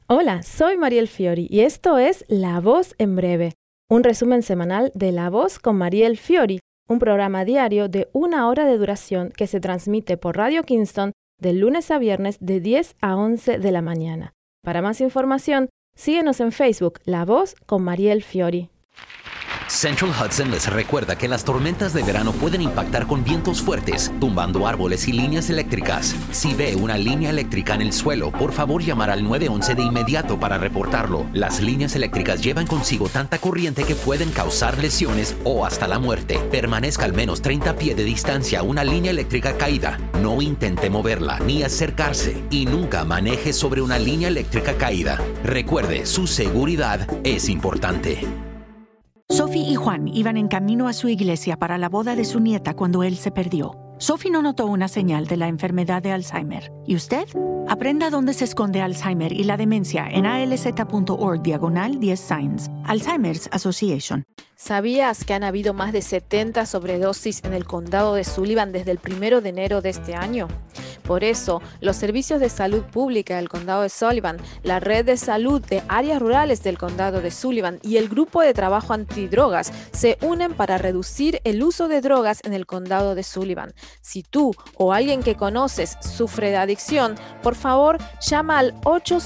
Hola, soy Mariel Fiori y esto es La Voz en Breve, un resumen semanal de La Voz con Mariel Fiori, un programa diario de 1 hora de duración que se transmite por Radio Kingston de lunes a viernes de 10 a 11 de la mañana. Para más información, síguenos en Facebook, La Voz con Mariel Fiori. Central Hudson les recuerda que las tormentas de verano pueden impactar con vientos fuertes, tumbando árboles y líneas eléctricas. Si ve una línea eléctrica en el suelo, por favor llamar al 911 de inmediato para reportarlo. Las líneas eléctricas llevan consigo tanta corriente que pueden causar lesiones o hasta la muerte. Permanezca al menos 30 pies de distancia a una línea eléctrica caída. No intente moverla ni acercarse y nunca maneje sobre una línea eléctrica caída. Recuerde, su seguridad es importante. Sophie y Juan iban en camino a su iglesia para la boda de su nieta cuando él se perdió. Sophie no notó una señal de la enfermedad de Alzheimer. ¿Y usted? Aprenda dónde se esconde Alzheimer y la demencia en alz.org/10 Signs. Alzheimer's Association. ¿Sabías que han habido más de 70 sobredosis en el condado de Sullivan desde el 1 de enero de este año? Por eso, los servicios de salud pública del condado de Sullivan, la red de salud de áreas rurales del condado de Sullivan y el grupo de trabajo antidrogas se unen para reducir el uso de drogas en el condado de Sullivan. Si tú o alguien que conoces sufre de adicción, por favor, llama al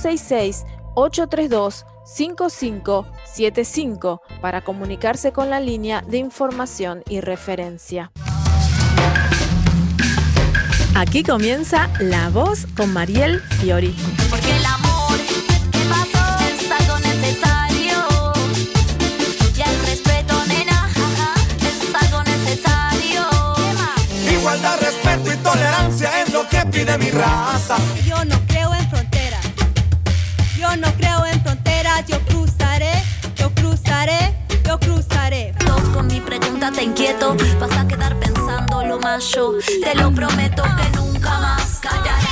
866-832-5575 para comunicarse con la línea de información y referencia. Aquí comienza La Voz con Mariel Fiori. Porque el amor que pasó es algo necesario. Y el respeto, nena, es algo necesario. Igualdad, respeto y tolerancia es lo que pide mi raza. Yo no creo en fronteras. Yo no creo en fronteras. Yo cruzaré, yo cruzaré, yo cruzaré. Con mi pregunta te inquieto. Vas a quedar pensando lo más yo. Te lo prometo que nunca más callaré.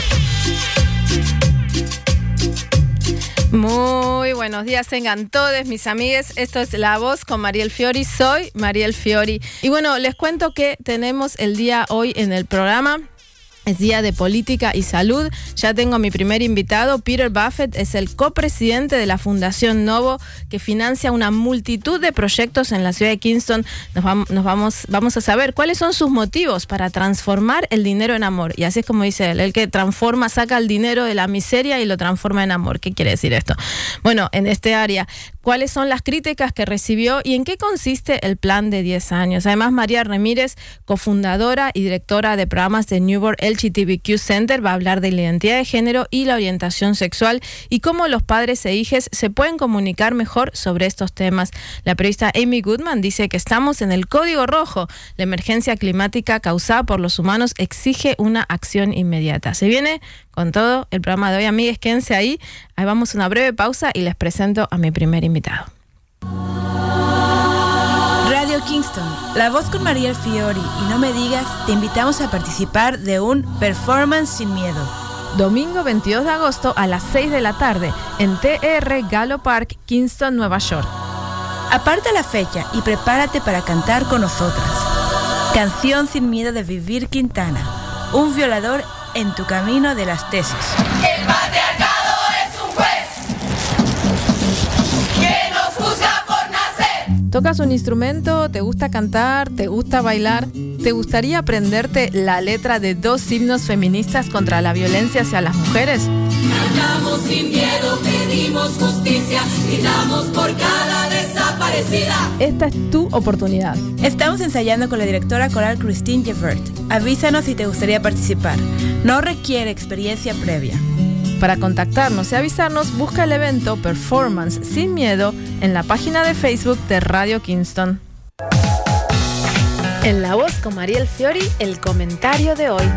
Muy buenos días tengan todos mis amigues. Esto es La Voz con Mariel Fiori. Soy Mariel Fiori. Y bueno, les cuento que tenemos el día hoy en el programa. Es día de política y salud. Ya tengo a mi primer invitado. Peter Buffett es el copresidente de la Fundación Novo, que financia una multitud de proyectos en la ciudad de Kingston. Vamos a saber cuáles son sus motivos para transformar el dinero en amor. Y así es como dice él, el que transforma, saca el dinero de la miseria y lo transforma en amor. ¿Qué quiere decir esto? Bueno, en este área, ¿cuáles son las críticas que recibió y en qué consiste el plan de 10 años? Además, María Ramírez, cofundadora y directora de programas de Newborn LGBTQ Center, va a hablar de la identidad de género y la orientación sexual y cómo los padres e hijes se pueden comunicar mejor sobre estos temas. La periodista Amy Goodman dice que estamos en el código rojo. La emergencia climática causada por los humanos exige una acción inmediata. Se viene con todo el programa de hoy, amigues, quédense ahí. Ahí vamos a una breve pausa y les presento a mi primer invitado. Radio Kingston, La Voz con Mariel Fiori y No Me Digas, te invitamos a participar de un Performance Sin Miedo. Domingo 22 de agosto a las 6 de la tarde en TR Gallo Park, Kingston, Nueva York. Aparta la fecha y prepárate para cantar con nosotras. Canción Sin Miedo de Vivir Quintana, un violador en tu camino de las tesis. El patriarcado es un juez que nos juzga por nacer. ¿Tocas un instrumento? ¿Te gusta cantar? ¿Te gusta bailar? ¿Te gustaría aprenderte la letra de 2 himnos feministas contra la violencia hacia las mujeres? Cantamos sin miedo, pedimos justicia, gritamos por cada desaparecida. Esta es tu oportunidad. Estamos ensayando con la directora coral Christine Gevert. Avísanos si te gustaría participar. No requiere experiencia previa. Para contactarnos y avisarnos, busca el evento Performance Sin Miedo en la página de Facebook de Radio Kingston. En La Voz con Mariel Fiori, el comentario de hoy.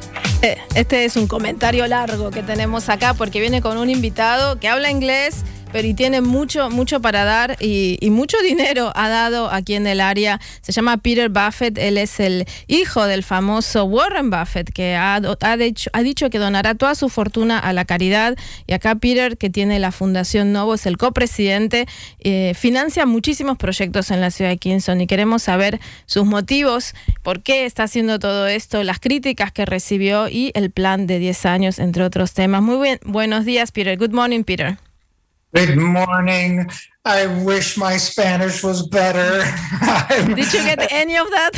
Este es un comentario largo que tenemos acá porque viene con un invitado que habla inglés, pero y tiene mucho para dar y mucho dinero ha dado aquí en el área. Se llama Peter Buffett, él es el hijo del famoso Warren Buffett, que ha dicho que donará toda su fortuna a la caridad. Y acá Peter, que tiene la Fundación Novo, es el copresidente, financia muchísimos proyectos en la ciudad de Kingston y queremos saber sus motivos, por qué está haciendo todo esto, las críticas que recibió y el plan de 10 años, entre otros temas. Muy bien, buenos días, Peter. Good morning, Peter. Good morning. I wish my Spanish was better. Did you get any of that?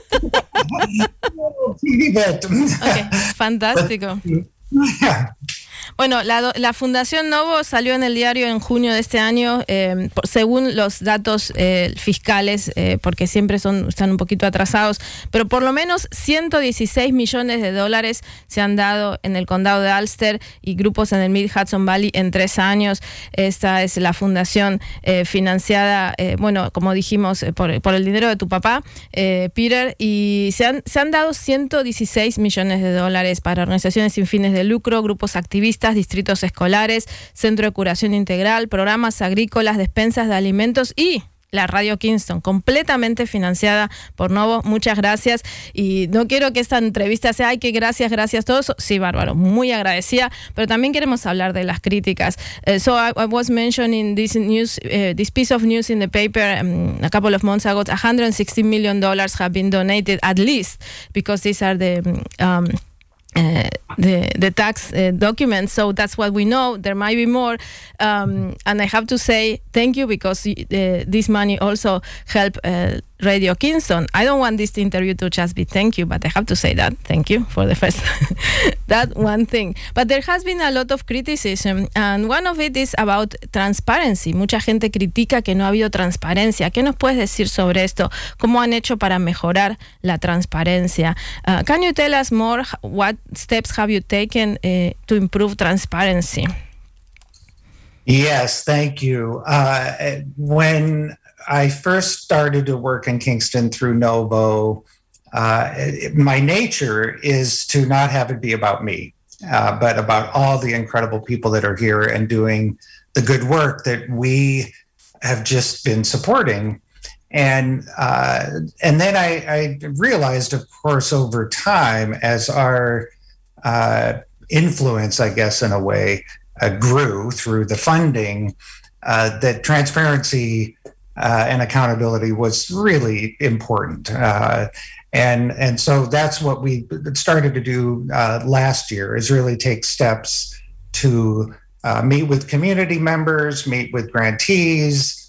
Okay, fantástico. Bueno, la Fundación Novo salió en el diario en junio de este año, según los datos fiscales, porque siempre están un poquito atrasados, pero por lo menos $116 millones se han dado en el condado de Ulster y grupos en el Mid-Hudson Valley en 3 años. Esta es la fundación financiada, como dijimos, por el dinero de tu papá, Peter, y se han dado $116 millones para organizaciones sin fines de lucro, grupos activistas, distritos escolares, centro de curación integral, programas agrícolas, despensas de alimentos y la Radio Kingston, completamente financiada por Novo. Muchas gracias. Y no quiero que esta entrevista sea, ay, que gracias, todos. Sí, bárbaro, muy agradecida, pero también queremos hablar de las críticas. So I was mentioning this news, this piece of news in the paper a couple of months ago. $160 million have been donated, at least, because these are the tax documents, so that's what we know. There might be more, and I have to say thank you, because this money also helped Radio Kingston. I don't want this interview to just be thank you, but I have to say that thank you for the first that one thing. But there has been a lot of criticism, and one of it is about transparency. Mucha gente critica que no ha habido transparencia. ¿Qué nos puedes decir sobre esto? ¿Cómo han hecho para mejorar la transparencia? Can you tell us more? What steps have you taken to improve transparency? Yes, thank you. When I first started to work in Kingston through Novo, my nature is to not have it be about me, but about all the incredible people that are here and doing the good work that we have just been supporting. And then I realized, of course, over time, as our influence, I guess, in a way, grew through the funding, that transparency and accountability was really important. And so that's what we started to do last year, is really take steps to meet with community members, meet with grantees,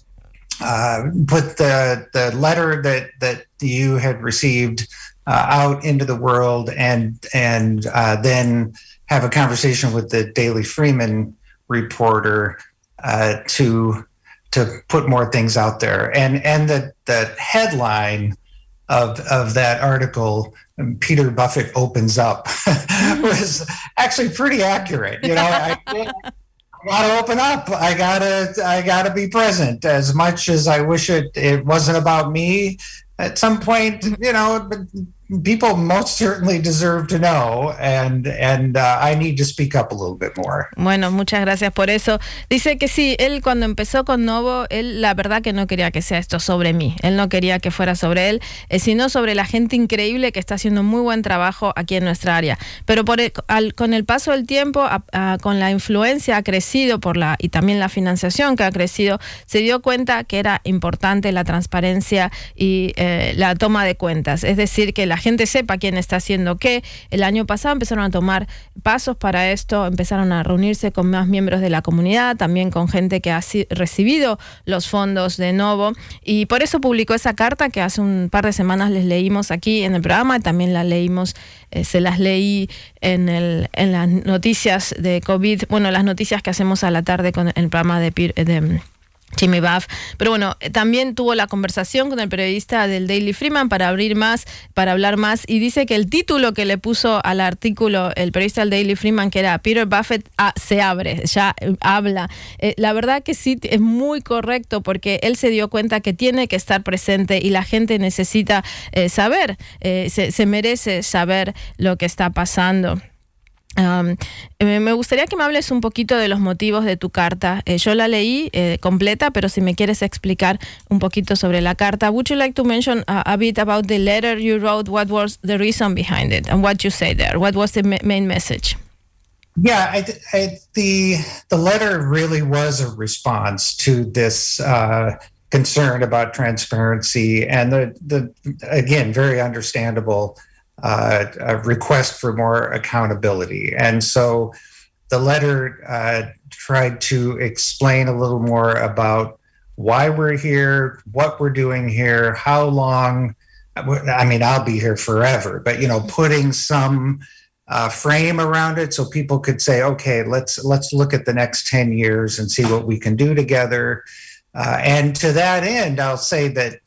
put the letter that you had received out into the world, and then have a conversation with the Daily Freeman reporter to put more things out there. And the headline of that article, Peter Buffett opens up, was actually pretty accurate. You know, I gotta open up. I gotta be present. As much as I wish it wasn't about me, at some point, you know, people most certainly deserve to know, and I need to speak up a little bit more. Bueno, muchas gracias por eso. Dice que sí, él cuando empezó con Novo, él la verdad que no quería que sea esto sobre mí. Él no quería que fuera sobre él, sino sobre la gente increíble que está haciendo muy buen trabajo aquí en nuestra área. Pero con el paso del tiempo, con la influencia ha crecido y también la financiación que ha crecido, se dio cuenta que era importante la transparencia y la toma de cuentas. Es decir, que la gente sepa quién está haciendo qué. El año pasado empezaron a tomar pasos para esto, empezaron a reunirse con más miembros de la comunidad, también con gente que ha recibido los fondos de Novo, y por eso publicó esa carta que hace un par de semanas les leímos aquí en el programa. También la leímos, se las leí en las noticias de COVID, bueno, las noticias que hacemos a la tarde con el programa de Jimmy Buff. Pero bueno, también tuvo la conversación con el periodista del Daily Freeman para hablar más, y dice que el título que le puso al artículo el periodista del Daily Freeman, que era Peter Buffett se abre, ya habla. La verdad que sí, es muy correcto, porque él se dio cuenta que tiene que estar presente y la gente necesita saber, se merece saber lo que está pasando. Me gustaría que me hables un poquito de los motivos de tu carta. Yo la leí completa, pero si me quieres explicar un poquito sobre la carta. Would you like to mention a bit about the letter you wrote? What was the reason behind it and what you say there? What was the main message? Yeah, the letter really was a response to this concern about transparency and the again, very understandable a request for more accountability. And so the letter tried to explain a little more about why we're here, what we're doing here, how long. I mean, I'll be here forever, but, putting some frame around it so people could say, okay, let's look at the next 10 years and see what we can do together. And to that end, I'll say that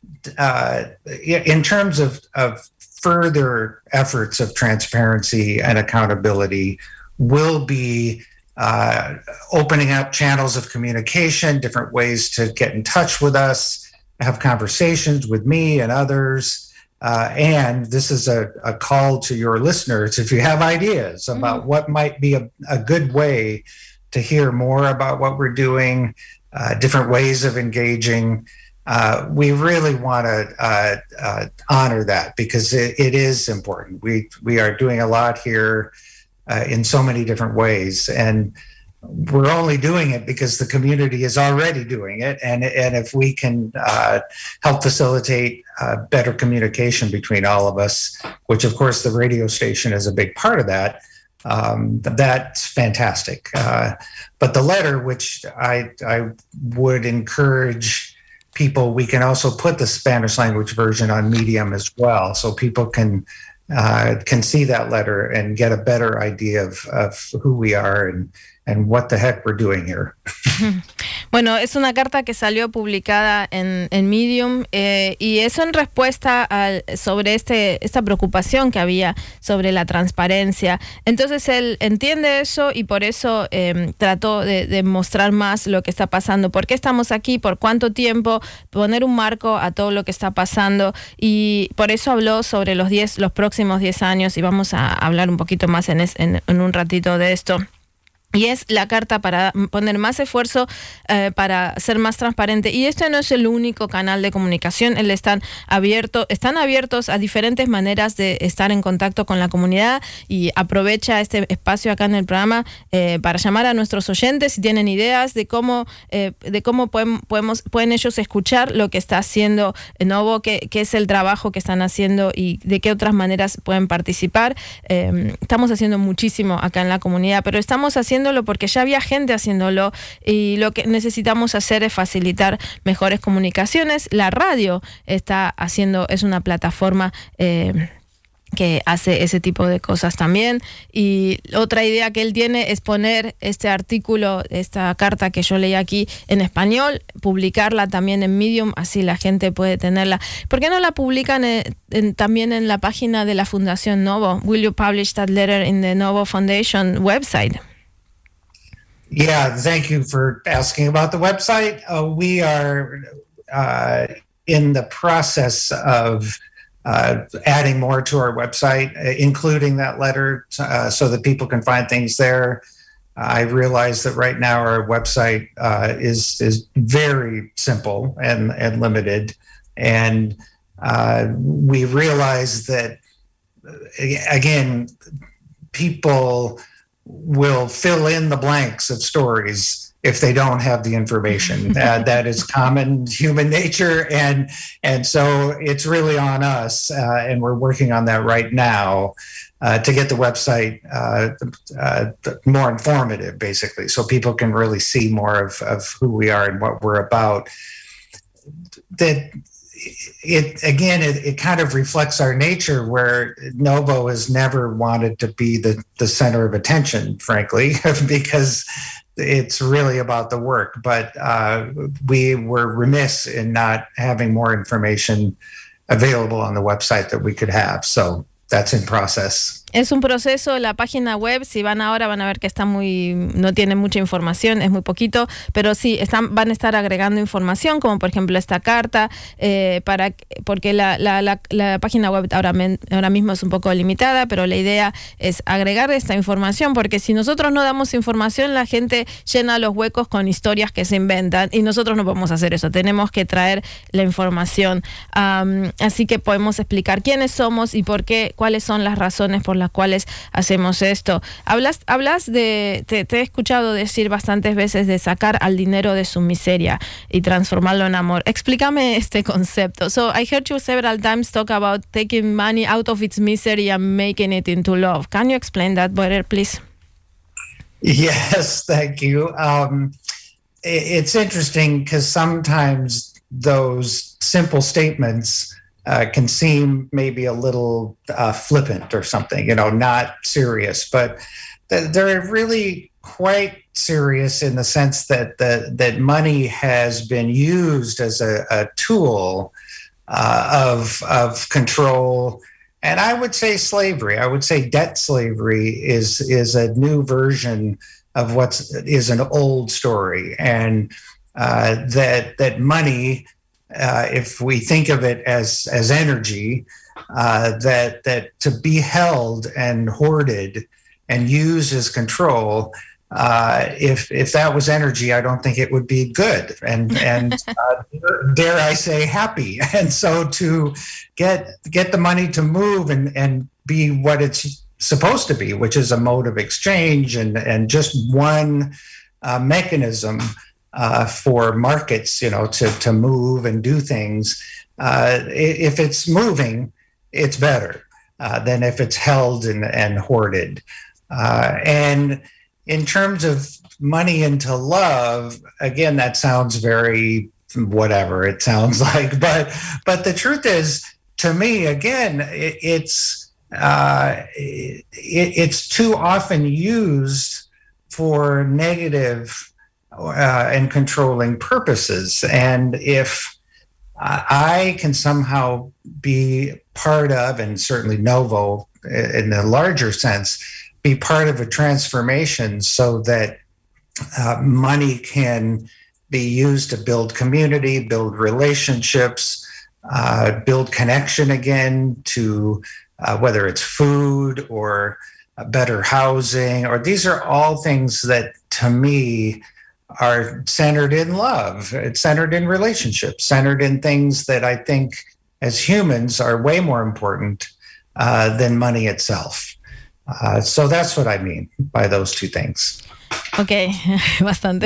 in terms of further efforts of transparency and accountability will be opening up channels of communication, different ways to get in touch with us, have conversations with me and others. And this is a call to your listeners. If you have ideas about what might be a good way to hear more about what we're doing, different ways of engaging, we really want to honor that because it is important. We are doing a lot here in so many different ways, and we're only doing it because the community is already doing it. And if we can help facilitate better communication between all of us, which of course the radio station is a big part of that, that's fantastic. But the letter, which I would encourage people, we can also put the Spanish language version on Medium as well, so people can see that letter and get a better idea of who we are and what the heck we're doing here. Bueno, es una carta que salió publicada en Medium y eso en respuesta sobre esta preocupación que había sobre la transparencia. Entonces él entiende eso y por eso trató de mostrar más lo que está pasando, por qué estamos aquí, por cuánto tiempo, poner un marco a todo lo que está pasando, y por eso habló sobre los próximos 10 años, y vamos a hablar un poquito más en un ratito de esto. Y es la carta para poner más esfuerzo para ser más transparente. Y este no es el único canal de comunicación. Están abiertos a diferentes maneras de estar en contacto con la comunidad, y aprovecha este espacio acá en el programa para llamar a nuestros oyentes si tienen ideas de cómo pueden ellos escuchar lo que está haciendo Novo, qué es el trabajo que están haciendo y de qué otras maneras pueden participar. Estamos haciendo muchísimo acá en la comunidad, pero estamos haciéndolo porque ya había gente haciéndolo, y lo que necesitamos hacer es facilitar mejores comunicaciones. La radio es una plataforma que hace ese tipo de cosas también. Y otra idea que él tiene es poner este artículo, esta carta que yo leí aquí en español, publicarla también en Medium, así la gente puede tenerla. ¿Por qué no la publican también en la página de la Fundación Novo? Will you publish that letter in the Novo Foundation website? Yeah, thank you for asking about the website. We are in the process of adding more to our website, including that letter, so that people can find things there. I realize that right now our website is very simple and limited, and we realize that, again, people will fill in the blanks of stories if they don't have the information. That is common human nature, and so it's really on us, and we're working on that right now to get the website more informative, basically, so people can really see more of who we are and what we're about. It kind of reflects our nature, where Novo has never wanted to be the center of attention, frankly, because it's really about the work. But we were remiss in not having more information available on the website that we could have. So that's in process. Es un proceso, la página web, si van ahora van a ver que está no tiene mucha información, es muy poquito, pero sí, van a estar agregando información, como por ejemplo esta carta, porque la página web ahora mismo es un poco limitada, pero la idea es agregar esta información, porque si nosotros no damos información, la gente llena los huecos con historias que se inventan, y nosotros no podemos hacer eso, tenemos que traer la información. Así que podemos explicar quiénes somos y por qué, cuáles son las razones por las cuales hacemos esto. Hablas te he escuchado decir bastantes veces de sacar al dinero de su miseria y transformarlo en amor. Explícame este concepto. So I heard you several times talk about taking money out of its misery and making it into love. Can you explain that better, please? Yes, thank you. It's interesting because sometimes those simple statements can seem maybe a little flippant or something, not serious, but they're really quite serious in the sense that money has been used as a tool of control. And I would say slavery. I would say debt slavery is a new version of what is an old story, and that money, if we think of it as energy, that to be held and hoarded and used as control, if that was energy, I don't think it would be good and dare I say happy. And so to get the money to move and be what it's supposed to be, which is a mode of exchange and just one mechanism for markets, to move and do things. If it's moving, it's better than if it's held and hoarded. And in terms of money into love, again, that sounds very whatever it sounds like, but the truth is, to me, again, it's too often used for negative and controlling purposes. And if I can somehow be part of, and certainly Novo in the larger sense, be part of a transformation so that money can be used to build community, build relationships, build connection again to whether it's food or better housing, or these are all things that to me are centered in love. It's centered in relationships, centered in things that I think as humans are way more important than money itself. So that's what I mean by those two things. Ok, bastante.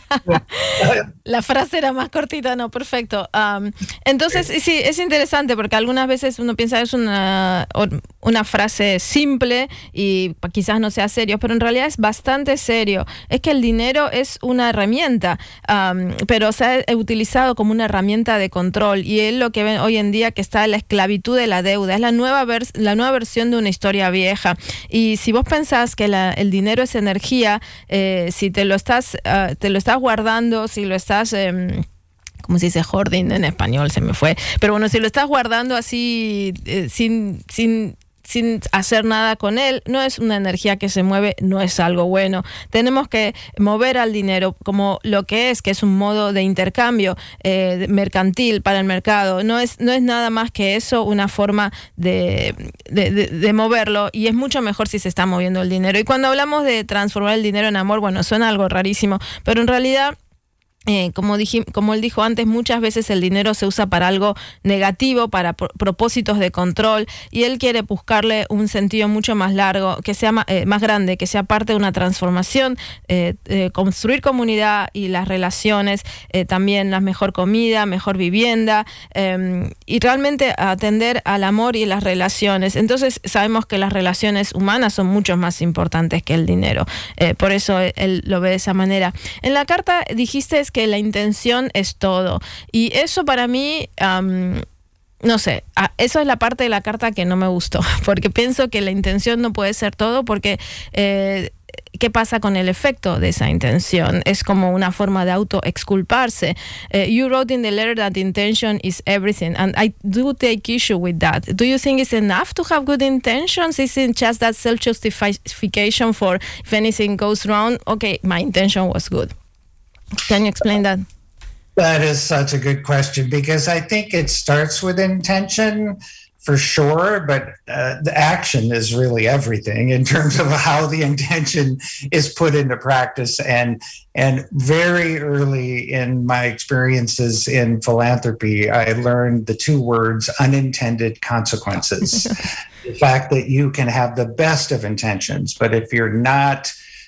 La frase era más cortita, no, perfecto. Entonces, sí, es interesante porque algunas veces uno piensa que es una frase simple y quizás no sea serio, pero en realidad es bastante serio. Es que el dinero es una herramienta, pero se ha utilizado como una herramienta de control, y es lo que ven hoy en día, que está la esclavitud de la deuda. Es la nueva versión de una historia vieja. Y si vos pensás que el dinero es energía, si te lo estás guardando, si lo estás, ¿cómo se dice? Hoarding en español, se me fue. Pero bueno, si lo estás guardando así sin hacer nada con él, no es una energía que se mueve, no es algo bueno. Tenemos que mover al dinero como lo que es un modo de intercambio mercantil para el mercado. No es nada más que eso, una forma de moverlo, y es mucho mejor si se está moviendo el dinero. Y cuando hablamos de transformar el dinero en amor, bueno, suena algo rarísimo, pero en realidad, como él dijo antes, muchas veces el dinero se usa para algo negativo, para propósitos de control, y él quiere buscarle un sentido mucho más largo, que sea más grande, que sea parte de una transformación, construir comunidad y las relaciones, también la mejor comida, mejor vivienda, y realmente atender al amor y las relaciones. Entonces sabemos que las relaciones humanas son mucho más importantes que el dinero, por eso él lo ve de esa manera. En la carta dijiste que la intención es todo, y eso para mí, no sé, eso es la parte de la carta que no me gustó, porque pienso que la intención no puede ser todo, porque ¿qué pasa con el efecto de esa intención? Es como una forma de auto-exculparse. You wrote in the letter that intention is everything, and I do take issue with that. Do you think it's enough to have good intentions? Isn't just that self-justification for if anything goes wrong, okay, my intention was good? Can you explain that? That is such a good question, because I think it starts with intention for sure, but the action is really everything in terms of how the intention is put into practice. And very early in my experiences in philanthropy, I learned the two words unintended consequences. The fact that you can have the best of intentions, but if you're not,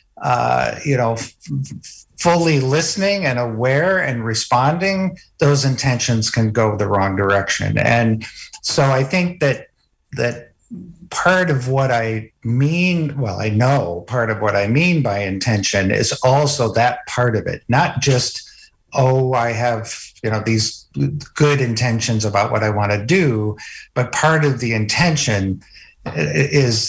fully listening and aware and responding, those intentions can go the wrong direction. And so I think that part of what I mean, I know part of what I mean by intention is also that part of it, not just, I have, these good intentions about what I want to do, but part of the intention is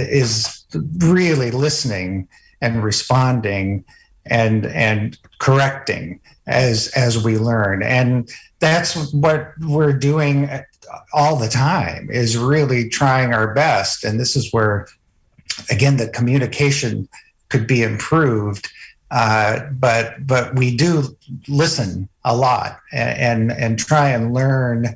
really listening and responding and correcting as we learn. And that's what we're doing all the time, is really trying our best. And this is where, again, the communication could be improved. But we do listen a lot and try and learn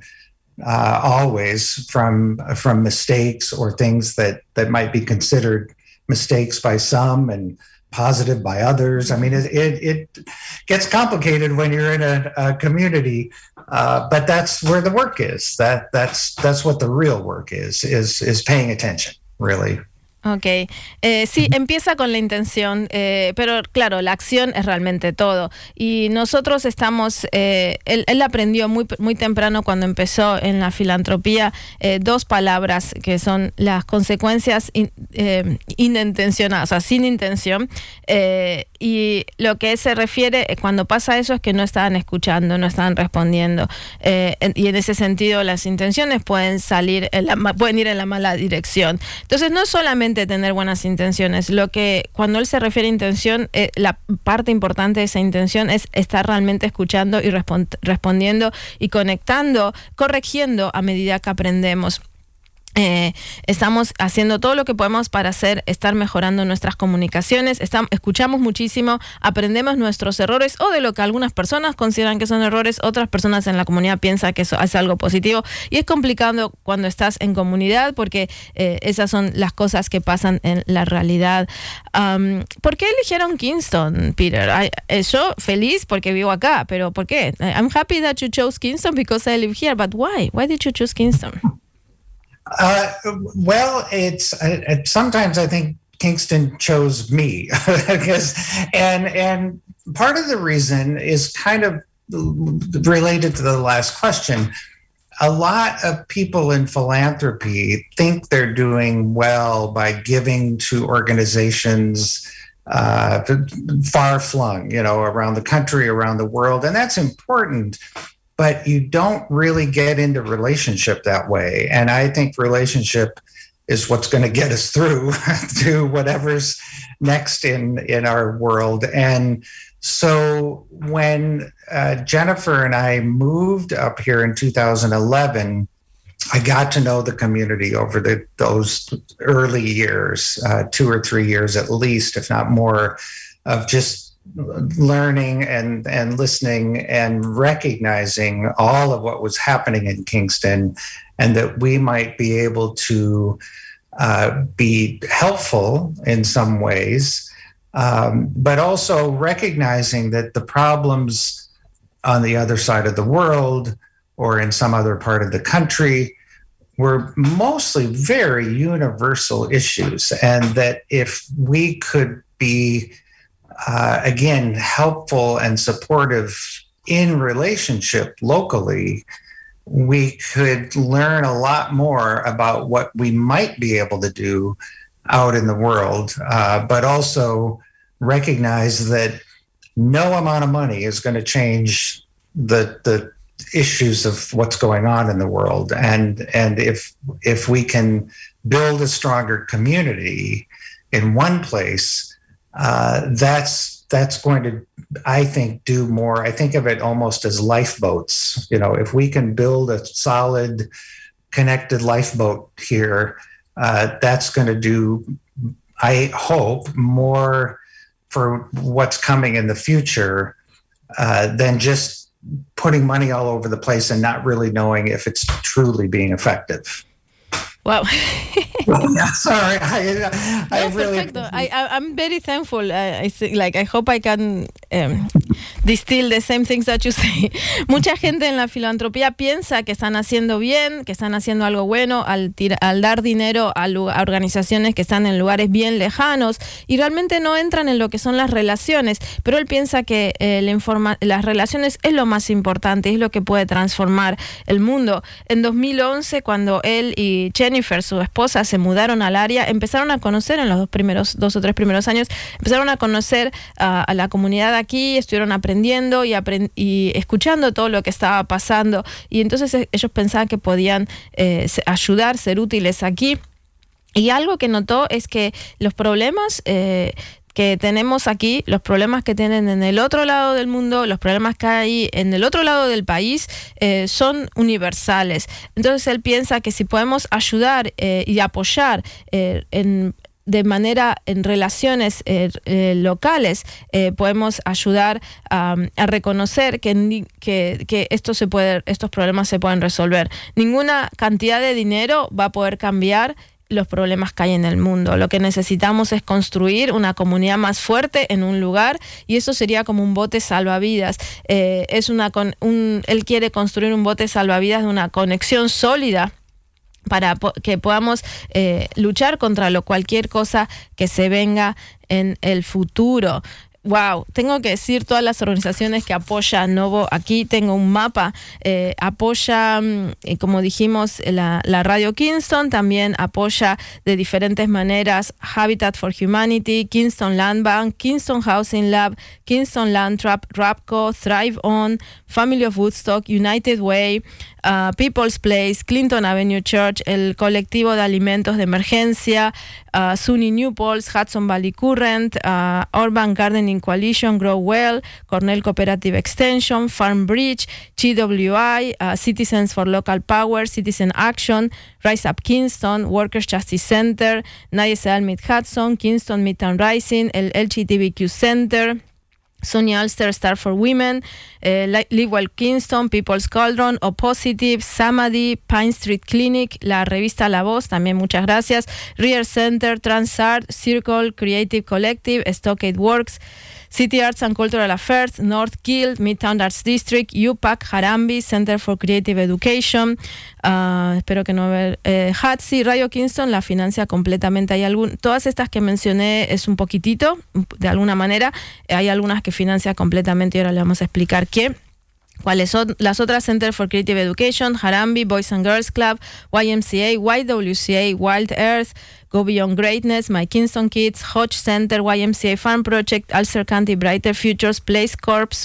always from mistakes or things that might be considered mistakes by some and positive by others. I mean, it gets complicated when you're in a community, but that's where the work is. That's what the real work is paying attention, really. Ok, sí, empieza con la intención, pero claro, la acción es realmente todo. Y nosotros estamos, él aprendió muy temprano cuando empezó en la filantropía dos palabras que son las consecuencias inintencionadas, o sea, sin intención. Y lo que se refiere cuando pasa eso es que no estaban escuchando, no estaban respondiendo. Y en ese sentido las intenciones pueden ir en la mala dirección. Entonces no solamente tener buenas intenciones, cuando él se refiere a intención, la parte importante de esa intención es estar realmente escuchando y respondiendo y conectando, corrigiendo a medida que aprendemos. Estamos haciendo todo lo que podemos para estar mejorando nuestras comunicaciones, escuchamos muchísimo, aprendemos nuestros errores o de lo que algunas personas consideran que son errores, otras personas en la comunidad piensan que eso es algo positivo, y es complicado cuando estás en comunidad porque esas son las cosas que pasan en la realidad. ¿Por qué eligieron Kingston, Peter? Yo feliz porque vivo acá, pero ¿por qué? I'm happy that you chose Kingston because I live here, but why? Why did you choose Kingston? It's sometimes I think Kingston chose me because, and part of the reason is kind of related to the last question. A lot of people in philanthropy think they're doing well by giving to organizations far-flung, around the country, around the world, and that's important. But you don't really get into relationship that way. And I think relationship is what's going to get us through to whatever's next in our world. And so when Jennifer and I moved up here in 2011, I got to know the community over those early years, 2 or 3 years at least, if not more, of just learning and listening and recognizing all of what was happening in Kingston, and that we might be able to be helpful in some ways, but also recognizing that the problems on the other side of the world or in some other part of the country were mostly very universal issues, and that if we could be again, helpful and supportive in relationship locally, we could learn a lot more about what we might be able to do out in the world, but also recognize that no amount of money is going to change the issues of what's going on in the world. And if we can build a stronger community in one place, that's going to, I think, do more. I think of it almost as lifeboats. If we can build a solid, connected lifeboat here, that's going to do, I hope, more for what's coming in the future than just putting money all over the place and not really knowing if it's truly being effective. Wow. Sorry, I'm very thankful. I hope I can distill the same things that you say. Mucha gente en la filantropía piensa que están haciendo bien, que están haciendo algo bueno al dar dinero a organizaciones que están en lugares bien lejanos y realmente no entran en lo que son las relaciones. Pero él piensa que las relaciones es lo más importante, es lo que puede transformar el mundo. En 2011, cuando él y Jennifer, su esposa, se mudaron al área, empezaron a conocer en los dos o tres primeros años, empezaron a conocer a la comunidad aquí, estuvieron aprendiendo y escuchando todo lo que estaba pasando, y entonces ellos pensaban que podían ayudar, ser útiles aquí. Y algo que notó es que los problemas que tenemos aquí, los problemas que tienen en el otro lado del mundo, los problemas que hay en el otro lado del país, son universales. Entonces él piensa que si podemos ayudar y apoyar de manera en relaciones locales, podemos ayudar a reconocer que estos problemas se pueden resolver. Ninguna cantidad de dinero va a poder cambiar los problemas que hay en el mundo. Lo que necesitamos es construir una comunidad más fuerte en un lugar, y eso sería como un bote salvavidas. Él quiere construir un bote salvavidas de una conexión sólida para que podamos luchar contra cualquier cosa que se venga en el futuro. Wow, tengo que decir todas las organizaciones que apoyan Novo. Aquí tengo un mapa. Apoya, como dijimos, la Radio Kingston. También apoya de diferentes maneras Habitat for Humanity, Kingston Land Bank, Kingston Housing Lab, Kingston Land Trap, Rapco, Thrive On, Family of Woodstock, United Way, People's Place, Clinton Avenue Church, el colectivo de alimentos de emergencia, SUNY New Paltz, Hudson Valley Current, Urban Gardening Coalition, Grow Well, Cornell Cooperative Extension, Farm Bridge, GWI, Citizens for Local Power, Citizen Action, Rise Up Kingston, Workers Justice Center, Nadie se da al Mid-Hudson, Kingston Midtown Rising, el LGBTQ Center, Sonia Ulster, Star for Women, Live Well Kingston, People's Cauldron, O Positive, Samadhi, Pine Street Clinic, la revista La Voz, también muchas gracias, Rear Center, Transart, Circle, Creative Collective, Stockade Works, City Arts and Cultural Affairs, North Guild, Midtown Arts District, UPAC, Harambee, Center for Creative Education, espero que no ver, HATSI, Radio Kingston la financia completamente. Todas estas que mencioné es un poquitito, de alguna manera, hay algunas que financia completamente y ahora le vamos a explicar cuáles son las otras: Center for Creative Education, Harambee, Boys and Girls Club, YMCA, YWCA, Wild Earth, Go Beyond Greatness, My Kingston Kids, Hodge Center, YMCA Farm Project, Ulster County Brighter Futures, Place Corps,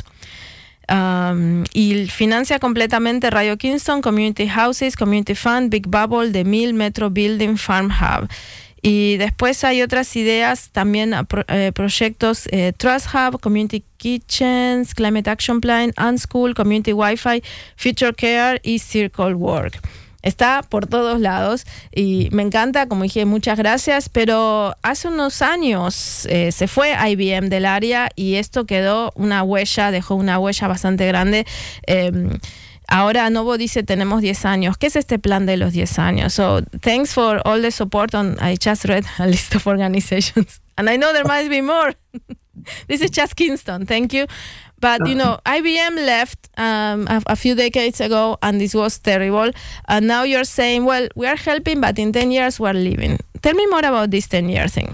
y financia completamente Radio Kingston, Community Houses, Community Fund, Big Bubble, The Mill, Metro Building, Farm Hub. Y después hay otras ideas, también proyectos Trust Hub, Community Kitchens, Climate Action Plan, Unschool, Community Wi-Fi, Future Care y Circle Work. Está por todos lados y me encanta, como dije, muchas gracias, pero hace unos años se fue IBM del área y esto dejó una huella bastante grande. Ahora Novo dice tenemos 10 años. ¿Qué es este plan de los 10 años? So, thanks for all the support I just read a list of organizations. And I know there might be more. This is just Kingston. Thank you. But, IBM left a few decades ago, and this was terrible. And now you're saying, well, we are helping, but in 10 years we're leaving. Tell me more about this 10-year thing.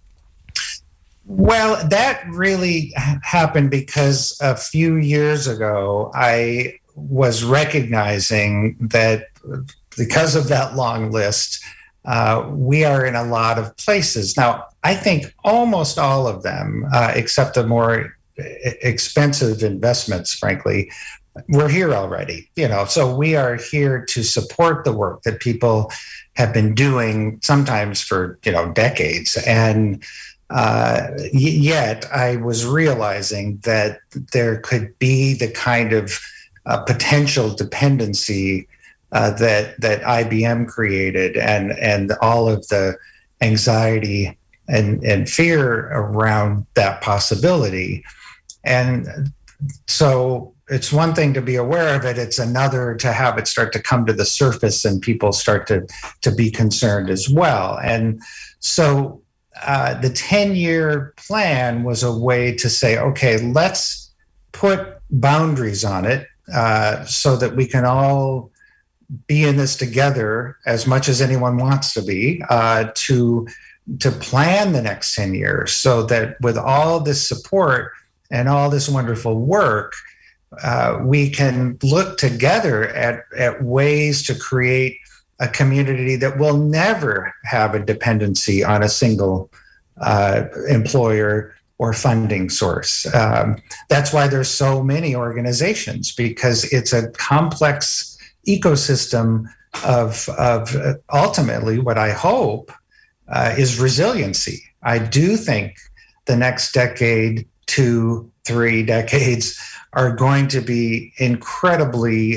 Well, that really happened because a few years ago, I was recognizing that because of that long list, we are in a lot of places. Now, I think almost all of them, except the more expensive investments, frankly, we're here already. So we are here to support the work that people have been doing sometimes for, decades. And Yet I was realizing that there could be the kind of potential dependency that IBM created, and all of the anxiety and fear around that possibility. And so it's one thing to be aware of it, it's another to have it start to come to the surface and people start to be concerned as well. And so the 10-year plan was a way to say, okay, let's put boundaries on it so that we can all be in this together as much as anyone wants to be, to plan the next 10 years, so that with all this support and all this wonderful work, we can look together at ways to create a community that will never have a dependency on a single employer or funding source. That's why there's so many organizations, because it's a complex ecosystem of ultimately what I hope is resiliency. I do think the next decade, 2-3 decades, are going to be incredibly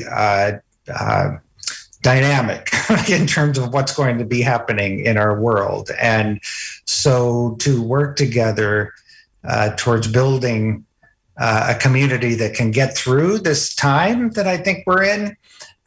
dynamic in terms of what's going to be happening in our world. And so to work together towards building a community that can get through this time that I think we're in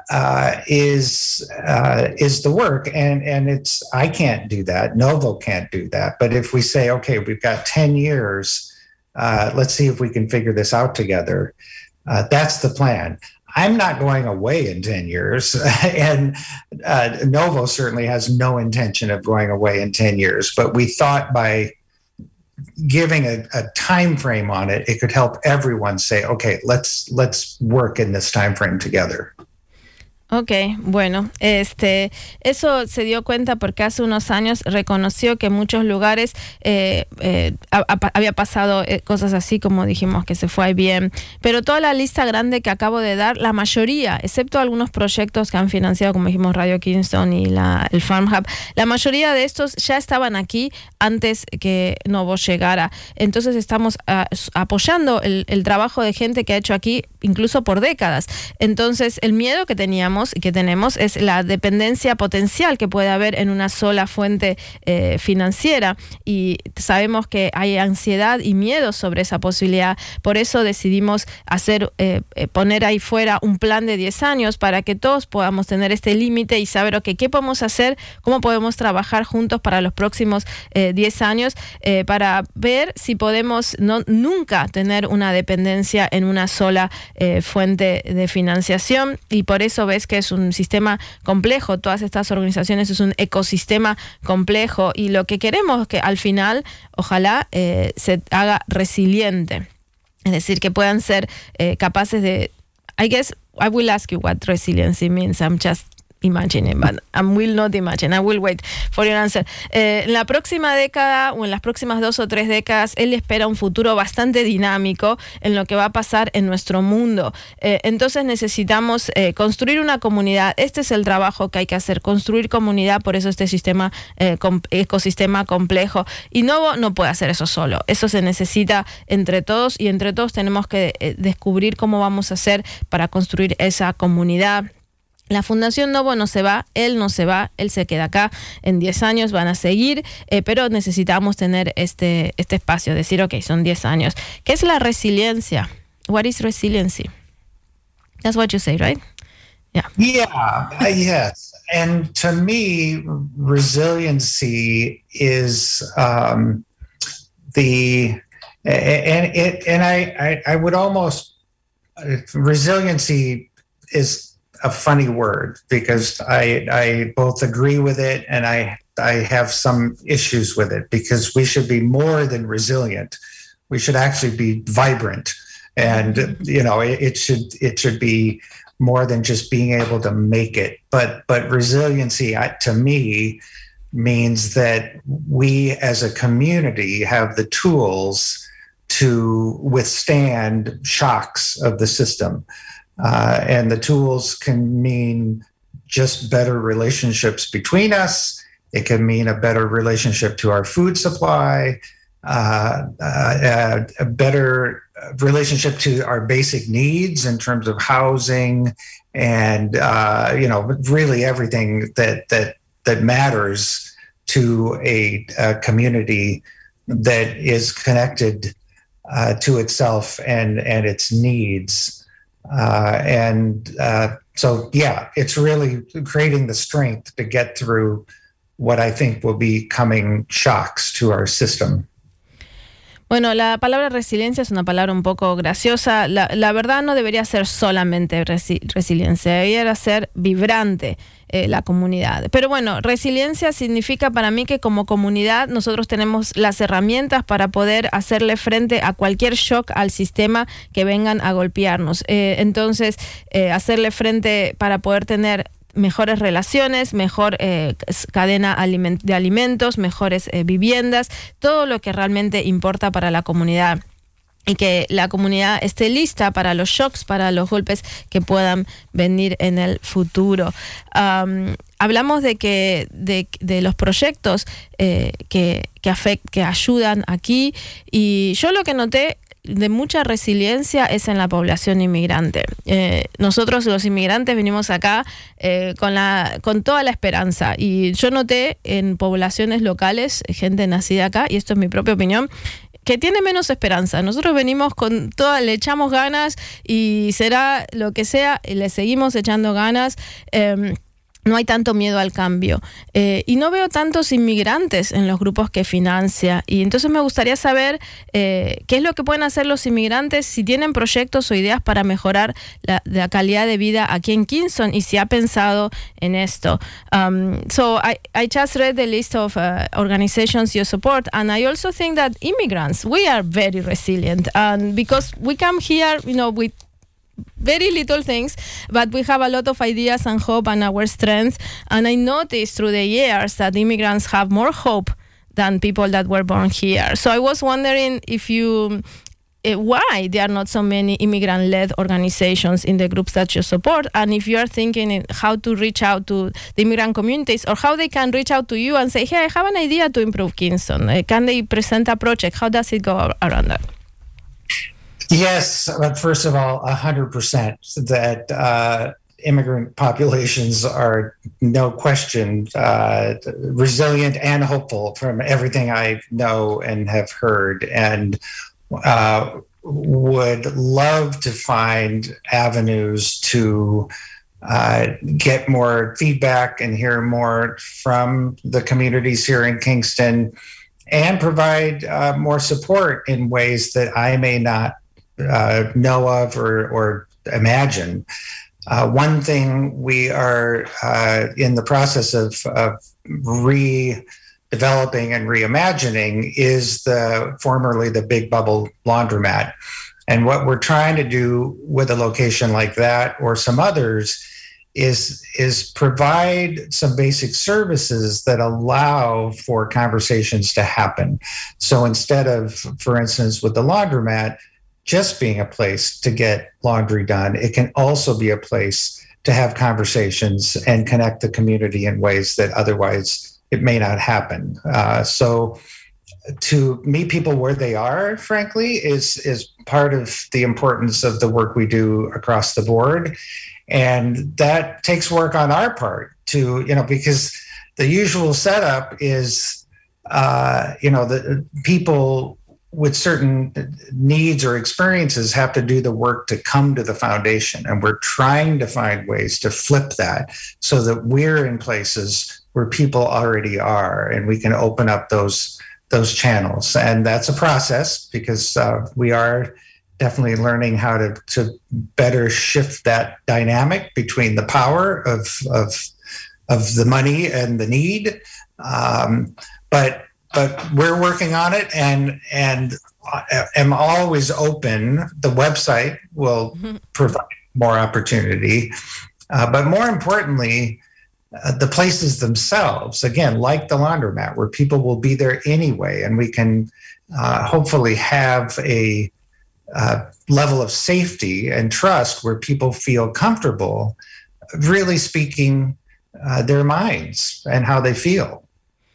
is the work. And it's, I can't do that. Novo can't do that. But if we say, okay, we've got 10 years, let's see if we can figure this out together. That's the plan. I'm not going away in 10 years, and Novo certainly has no intention of going away in 10 years. But we thought by giving a time frame on it, it could help everyone say, okay, let's work in this time frame together. Ok, bueno, eso se dio cuenta porque hace unos años reconoció que en muchos lugares había pasado cosas así, como dijimos, que se fue IBM, pero toda la lista grande que acabo de dar, la mayoría, excepto algunos proyectos que han financiado, como dijimos, Radio Kingston y el Farm Hub, la mayoría de estos ya estaban aquí antes que Novo llegara. Entonces estamos apoyando el trabajo de gente que ha hecho aquí incluso por décadas. Entonces el miedo que teníamos y que tenemos es la dependencia potencial que puede haber en una sola fuente financiera, y sabemos que hay ansiedad y miedo sobre esa posibilidad. Por eso decidimos poner ahí fuera un plan de 10 años para que todos podamos tener este límite y saber, okay, qué podemos hacer, cómo podemos trabajar juntos para los próximos 10 años, para ver si podemos nunca tener una dependencia en una sola fuente de financiación. Y por eso ves que es un sistema complejo. Todas estas organizaciones es un ecosistema complejo, y lo que queremos es que al final ojalá se haga resiliente, es decir, que puedan ser capaces de, I guess I will ask you what resiliency means. I'm just imagining, but I will not imagine. I will wait for your answer. En la próxima década o en las próximas 2 o 3 décadas, él espera un futuro bastante dinámico en lo que va a pasar en nuestro mundo. Entonces necesitamos construir una comunidad. Este es el trabajo que hay que hacer, construir comunidad. Por eso este ecosistema complejo. Y Novo no puede hacer eso solo. Eso se necesita entre todos, y entre todos tenemos que descubrir cómo vamos a hacer para construir esa comunidad. La Fundación Novo no se va, él no se va, él se queda acá. En 10 años van a seguir, pero necesitamos tener este espacio, decir, ok, son 10 años. ¿Qué es la resiliencia? What is resiliency? That's what you say, right? Yeah. Yeah, yes. And to me, resiliency is I would almost, resiliency is a funny word, because I both agree with it and I have some issues with it, because we should be more than resilient. We should actually be vibrant, and it should be more than just being able to make it. But resiliency to me means that we as a community have the tools to withstand shocks of the system. And the tools can mean just better relationships between us. It can mean a better relationship to our food supply. a better relationship to our basic needs in terms of housing and really everything that matters to a community that is connected to itself and its needs. So it's really creating the strength to get through what I think will be coming shocks to our system. Bueno, la palabra resiliencia es una palabra un poco graciosa. La verdad no debería ser solamente resiliencia, debería ser vibrante la comunidad. Pero bueno, resiliencia significa para mí que como comunidad nosotros tenemos las herramientas para poder hacerle frente a cualquier shock al sistema que vengan a golpearnos. Entonces, hacerle frente para poder tener mejores relaciones, mejor cadena de alimentos, mejores viviendas, todo lo que realmente importa para la comunidad y que la comunidad esté lista para los shocks, para los golpes que puedan venir en el futuro. Hablamos de los proyectos que ayudan aquí y yo lo que noté de mucha resiliencia es en la población inmigrante. Nosotros los inmigrantes venimos acá con toda la esperanza y yo noté en poblaciones locales, gente nacida acá, y esto es mi propia opinión, que tiene menos esperanza. Nosotros venimos con toda, le echamos ganas y será lo que sea, y le seguimos echando ganas. No hay tanto miedo al cambio. Y no veo tantos inmigrantes en los grupos que financia. Y entonces me gustaría saber qué es lo que pueden hacer los inmigrantes, si tienen proyectos o ideas para mejorar la calidad de vida aquí en Kingston y si ha pensado en esto. So I just read the list of organizations you support, and I also think that immigrants, we are very resilient. And because we come here, with very little things, but we have a lot of ideas and hope and our strength. And I noticed through the years that immigrants have more hope than people that were born here. So I was wondering why there are not so many immigrant-led organizations in the groups that you support, and if you are thinking how to reach out to the immigrant communities or how they can reach out to you and say, hey, I have an idea to improve Kingston. Can they present a project? How does it go around that? Yes, but first of all, 100% that immigrant populations are, no question, resilient and hopeful from everything I know and have heard, and would love to find avenues to get more feedback and hear more from the communities here in Kingston and provide more support in ways that I may not know of or imagine. One thing we are in the process of redeveloping and reimagining is formerly the Big Bubble Laundromat. And what we're trying to do with a location like that or some others is provide some basic services that allow for conversations to happen. So instead of, for instance, with the laundromat, just being a place to get laundry done, it can also be a place to have conversations and connect the community in ways that otherwise it may not happen. So to meet people where they are, frankly, is part of the importance of the work we do across the board. And that takes work on our part to, because the usual setup is, the people with certain needs or experiences have to do the work to come to the foundation. And we're trying to find ways to flip that so that we're in places where people already are and we can open up those channels. And that's a process because we are definitely learning how to better shift that dynamic between the power of the money and the need. But we're working on it and am always open. The website will provide more opportunity. But more importantly, the places themselves, again, like the laundromat, where people will be there anyway, and we can hopefully have a level of safety and trust where people feel comfortable really speaking their minds and how they feel.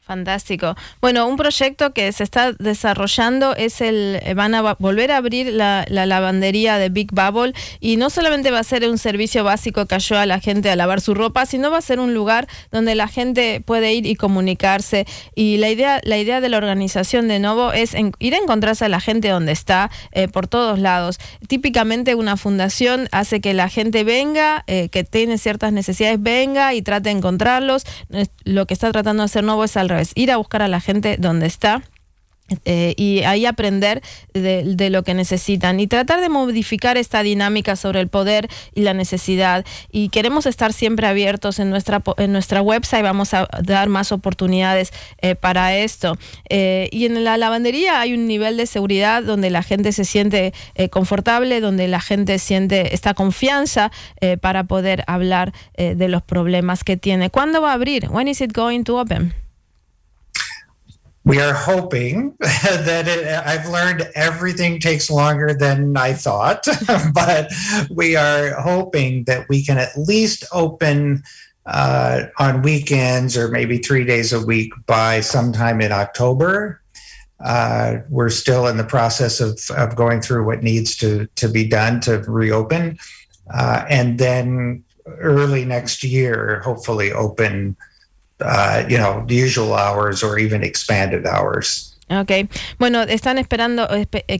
Fantástico. Bueno, un proyecto que se está desarrollando es van a volver a abrir la lavandería de Big Bubble, y no solamente va a ser un servicio básico que ayuda a la gente a lavar su ropa, sino va a ser un lugar donde la gente puede ir y comunicarse. Y la idea de la organización de Novo es ir a encontrarse a la gente donde está, por todos lados. Típicamente una fundación hace que la gente venga, que tiene ciertas necesidades, venga y trate de encontrarlos. Lo que está tratando de hacer Novo es al revés, ir a buscar a la gente donde está, y ahí aprender de lo que necesitan y tratar de modificar esta dinámica sobre el poder y la necesidad. Y queremos estar siempre abiertos en nuestra website. Vamos a dar más oportunidades para esto. Y en la lavandería hay un nivel de seguridad donde la gente se siente confortable, donde la gente siente esta confianza para poder hablar de los problemas que tiene. ¿Cuándo va a abrir? When is it going to open? We are hoping that I've learned everything takes longer than I thought, but we are hoping that we can at least open on weekends or maybe 3 days a week by sometime in October. We're still in the process of going through what needs to be done to reopen. And then early next year, hopefully open the usual hours or even expanded hours. Okay. Bueno, están esperando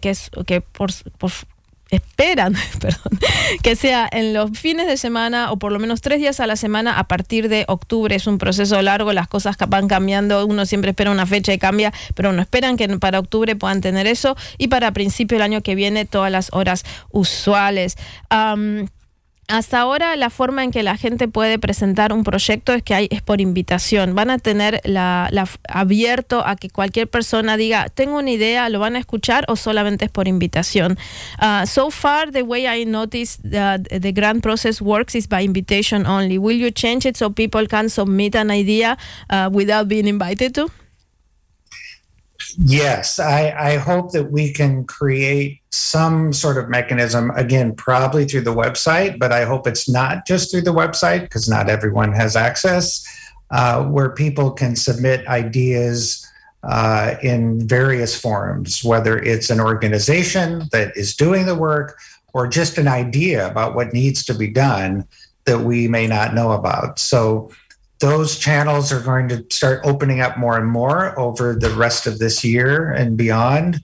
esperan que sea en los fines de semana o por lo menos 3 días a la semana a partir de octubre. Es un proceso largo, las cosas van cambiando, uno siempre espera una fecha y cambia, pero no esperan que para octubre puedan tener eso, y para principio del año que viene todas las horas usuales. Hasta ahora la forma en que la gente puede presentar un proyecto es por invitación. Van a tener abierto a que cualquier persona diga, tengo una idea, lo van a escuchar, o solamente es por invitación. So far, the way I noticed the grant process works is by invitation only. Will you change it so people can submit an idea without being invited to? Yes, I hope that we can create some sort of mechanism, again, probably through the website, but I hope it's not just through the website because not everyone has access, where people can submit ideas in various forums, whether it's an organization that is doing the work or just an idea about what needs to be done that we may not know about. So those channels are going to start opening up more and more over the rest of this year and beyond.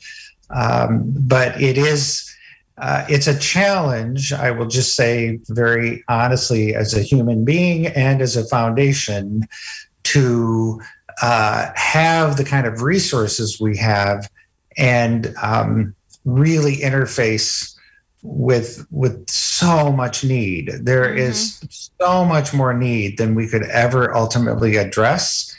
But it's a challenge, I will just say very honestly, as a human being and as a foundation, to have the kind of resources we have and really interface with so much need. There is so much more need than we could ever ultimately address.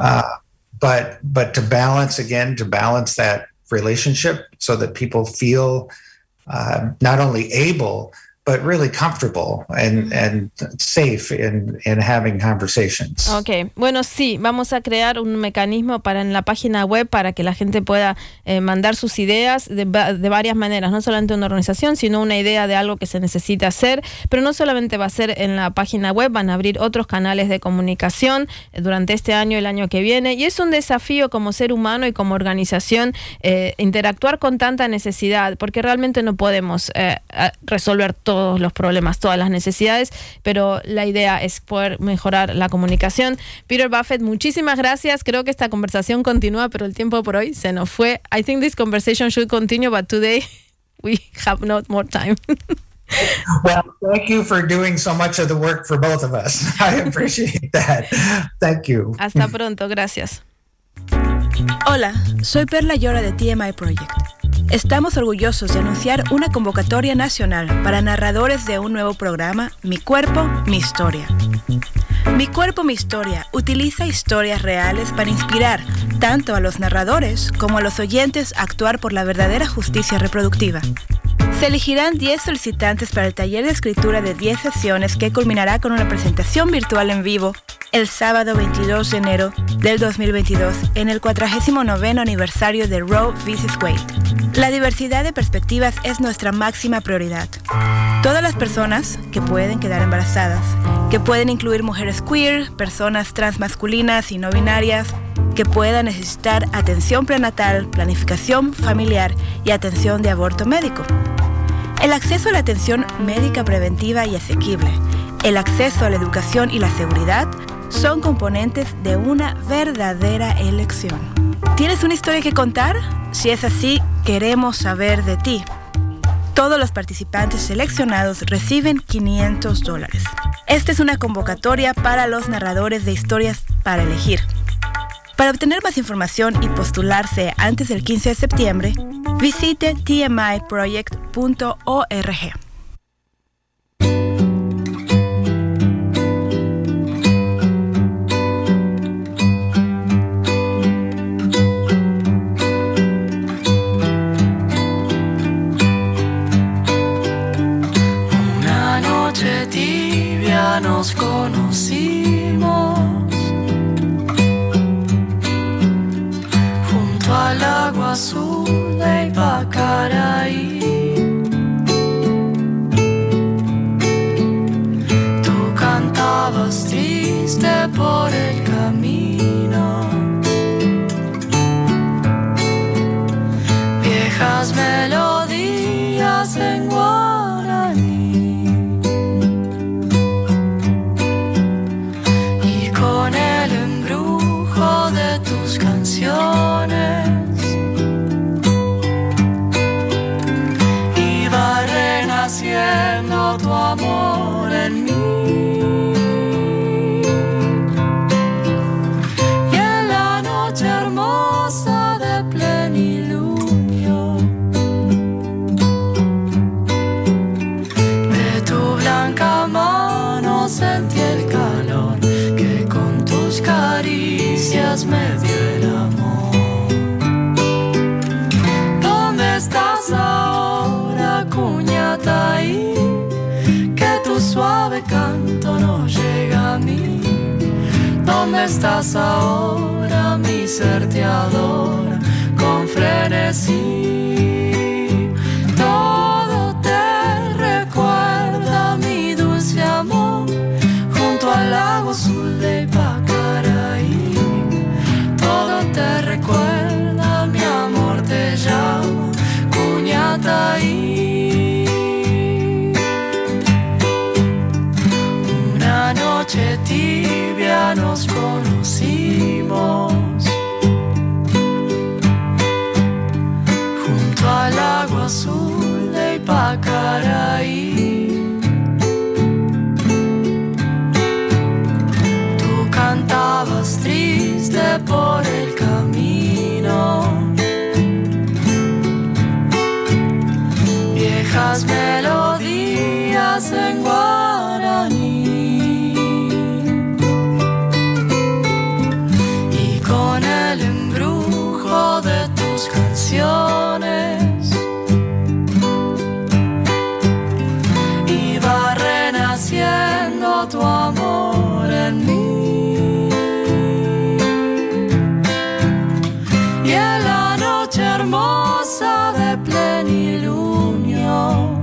But to balance that relationship so that people feel not only able but really comfortable and safe in having conversations. Okay, bueno, sí, vamos a crear un mecanismo en la página web para que la gente pueda mandar sus ideas de varias maneras, no solamente una organización, sino una idea de algo que se necesita hacer, pero no solamente va a ser en la página web, van a abrir otros canales de comunicación durante este año, el año que viene, y es un desafío como ser humano y como organización interactuar con tanta necesidad, porque realmente no podemos resolver todos los problemas, todas las necesidades, pero la idea es poder mejorar la comunicación. Peter Buffett, muchísimas gracias. Creo que esta conversación continúa, pero el tiempo por hoy se nos fue. I think this conversation should continue, but today we have not more time. Well, thank you for doing so much of the work for both of us. I appreciate that. Thank you. Hasta pronto, gracias. Hola, soy Perla Llora de TMI Project. Estamos orgullosos de anunciar una convocatoria nacional para narradores de un nuevo programa, Mi Cuerpo, Mi Historia. Mi Cuerpo, Mi Historia utiliza historias reales para inspirar tanto a los narradores como a los oyentes a actuar por la verdadera justicia reproductiva. Se elegirán 10 solicitantes para el taller de escritura de 10 sesiones que culminará con una presentación virtual en vivo el sábado 22 de enero del 2022 en el 49º aniversario de Roe vs. Wade. La diversidad de perspectivas es nuestra máxima prioridad. Todas las personas que pueden quedar embarazadas, que pueden incluir mujeres queer, personas transmasculinas y no binarias, que pueda necesitar atención prenatal, planificación familiar y atención de aborto médico. El acceso a la atención médica preventiva y asequible, el acceso a la educación y la seguridad son componentes de una verdadera elección. ¿Tienes una historia que contar? Si es así, queremos saber de ti. Todos los participantes seleccionados reciben $500. Esta es una convocatoria para los narradores de historias para elegir. Para obtener más información y postularse antes del 15 de septiembre, visite tmiproject.org. Una noche tibia nos conocimos junto al agua azul de Ipacaraí. Tú cantabas triste por el camino, viejas melodías en guaraní, y con el embrujo de tus canciones iba renaciendo tu amor en mí. Y en la noche hermosa de plenilunio de tu blanca mano sentí el calor que con tus caricias me dio el amor. ¿Dónde estás ahora, Cuñataí? Que tu suave canto no llega a mí. ¿Dónde estás ahora? Mi ser te adora con frenesí. Todo te recuerda, mi dulce amor, junto al lago azul de Ipacaraí. Todo te recuerda, mi amor te llama Cuñataí. Una noche tibia nos conocimos junto al agua azul de Ipacaraí. Tú cantabas triste por el camino, viejas melodías en guaraní, y con el embrujo de tus canciones iba renaciendo tu amor en mí. Y en la noche hermosa de plenilunio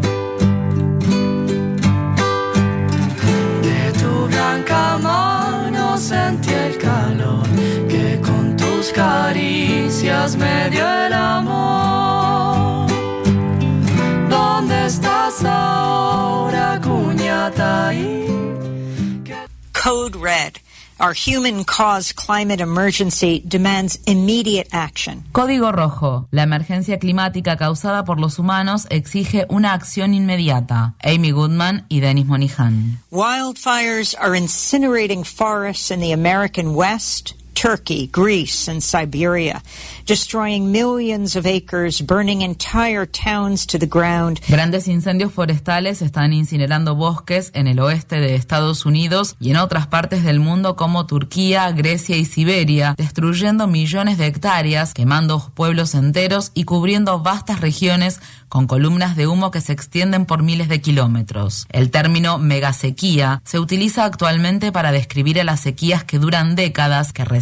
de tu blanca mano sentí el calor que con tus caricias me dio el amor. ¿Dónde estás ahora, Cuñataí? Code Red. Our human-caused climate emergency demands immediate action. Código Rojo. La emergencia climática causada por los humanos exige una acción inmediata. Amy Goodman y Dennis Monihan. Wildfires are incinerating forests in the American West, Turkey, Greece, and Siberia, destroying millions of acres, burning entire towns to the ground. Grandes incendios forestales están incinerando bosques en el oeste de Estados Unidos y en otras partes del mundo como Turquía, Grecia y Siberia, destruyendo millones de hectáreas, quemando pueblos enteros y cubriendo vastas regiones con columnas de humo que se extienden por miles de kilómetros. El término megasequía se utiliza actualmente para describir a las sequías que duran décadas, que resecan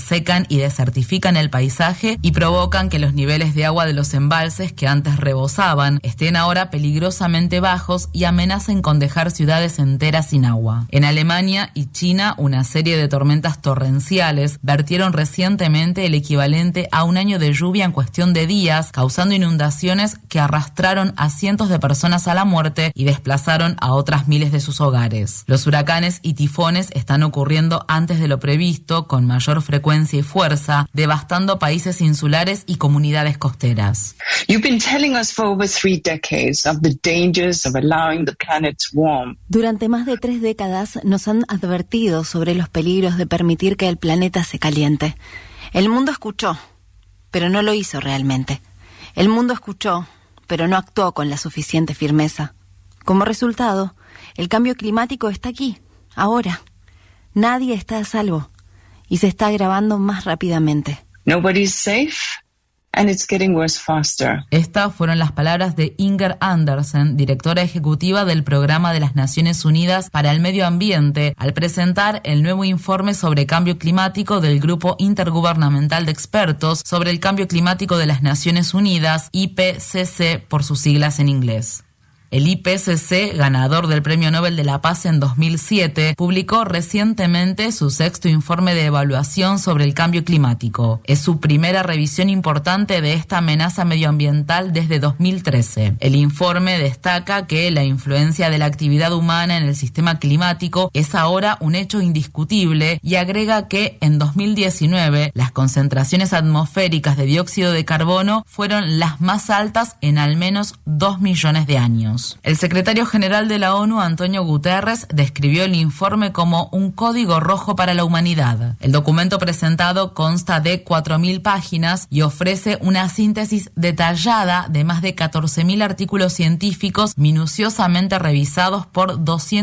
secan y desertifican el paisaje y provocan que los niveles de agua de los embalses que antes rebosaban estén ahora peligrosamente bajos y amenacen con dejar ciudades enteras sin agua. En Alemania y China, una serie de tormentas torrenciales vertieron recientemente el equivalente a un año de lluvia en cuestión de días, causando inundaciones que arrastraron a cientos de personas a la muerte y desplazaron a otras miles de sus hogares. Los huracanes y tifones están ocurriendo antes de lo previsto, con mayor frecuencia y fuerza, devastando países insulares y comunidades costeras. You've been telling us for over 3 decades of the dangers of allowing the planet to warm. Durante más de 3 décadas nos han advertido sobre los peligros de permitir que el planeta se caliente. El mundo escuchó, pero no lo hizo realmente. El mundo escuchó, pero no actuó con la suficiente firmeza. Como resultado, el cambio climático está aquí, ahora. Nadie está a salvo y se está agravando más rápidamente. Nobody's safe. And it's getting worse faster. Estas fueron las palabras de Inger Andersen, directora ejecutiva del Programa de las Naciones Unidas para el Medio Ambiente, al presentar el nuevo informe sobre cambio climático del Grupo Intergubernamental de Expertos sobre el Cambio Climático de las Naciones Unidas, IPCC por sus siglas en inglés. El IPCC, ganador del Premio Nobel de la Paz en 2007, publicó recientemente su 6º informe de evaluación sobre el cambio climático. Es su primera revisión importante de esta amenaza medioambiental desde 2013. El informe destaca que la influencia de la actividad humana en el sistema climático es ahora un hecho indiscutible y agrega que en 2019 las concentraciones atmosféricas de dióxido de carbono fueron las más altas en al menos 2 millones de años. El secretario general de la ONU, Antonio Guterres, describió el informe como un código rojo para la humanidad. El documento presentado consta de 4.000 páginas y ofrece una síntesis detallada de más de 14.000 artículos científicos minuciosamente revisados por